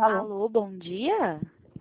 Alô? Alô, bom dia?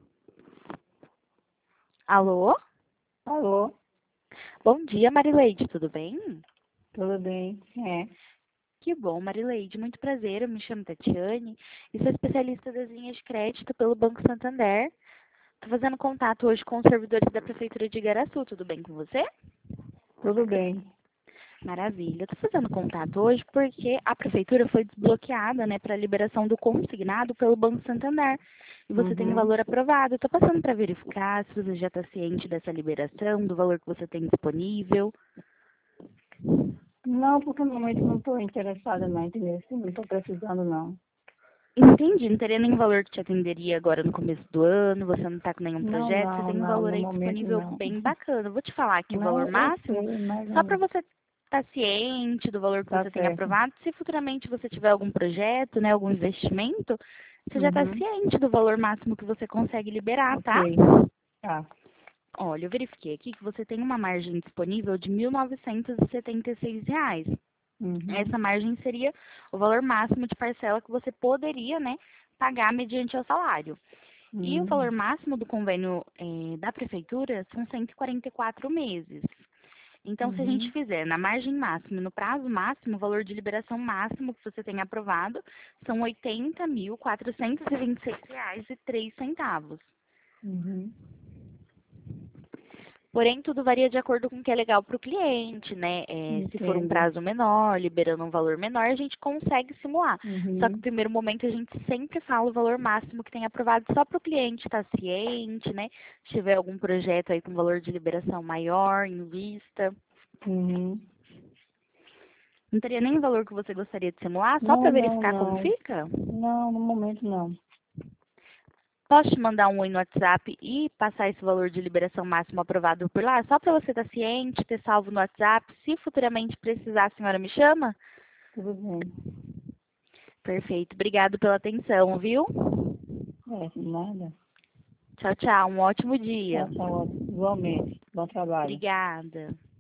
Alô? Alô? Bom dia, Marileide, tudo bem? Tudo bem? Que bom, Marileide, muito prazer, eu me chamo Tatiane e sou especialista das linhas de crédito pelo Banco Santander. Estou fazendo contato hoje com os servidores da Prefeitura de Igaraçu, tudo bem com você? Tudo bem. Maravilha, estou fazendo contato hoje porque a Prefeitura foi desbloqueada, né, para a liberação do consignado pelo Banco Santander. E você tem o valor aprovado. Estou passando para verificar se você já está ciente dessa liberação, do valor que você tem disponível. Não, porque no momento não estou interessada não, entendeu? Não estou precisando não. Entendi, não teria nenhum valor que te atenderia agora no começo do ano, você não está com nenhum Não, projeto, você não, tem um não, valor no aí momento disponível não. bem bacana. Eu vou te falar aqui o valor Não, eu máximo, sei, mas só para você estar ciente do valor que tá você tem certo. aprovado. Se futuramente você tiver algum projeto, né, algum investimento, você já está Uhum. ciente do valor máximo que você consegue liberar, tá? Ok, tá. Olha, eu verifiquei aqui que você tem uma margem disponível de R$ 1.976. Uhum. Essa margem seria o valor máximo de parcela que você poderia, né, pagar mediante o salário. E o valor Uhum. máximo do convênio da prefeitura são 144 meses. Então, se a gente Uhum. fizer na margem máxima e no prazo máximo, o valor de liberação máximo que você tem aprovado são R$ 80.426,03. Uhum. Porém, tudo varia de acordo com o que é legal para o cliente, né? Se for um Entendo. prazo menor, liberando um valor menor, a gente consegue simular. Só que no Uhum. primeiro momento a gente sempre fala o valor máximo que tem aprovado só para o cliente estar ciente, né? Se tiver algum projeto aí com valor de liberação maior em vista. Uhum. Não teria nem o valor que você gostaria de simular, só Não, para não, verificar como não. fica? Não, no momento não. Posso te mandar um oi no WhatsApp e passar esse valor de liberação máximo aprovado por lá, só para você estar ciente, ter salvo no WhatsApp. Se futuramente precisar, a senhora me chama? Tudo bem. Perfeito. Obrigado pela atenção, viu? Nada. Tchau, tchau. Um ótimo dia. Tá ótimo. Igualmente. Bom trabalho. Obrigada.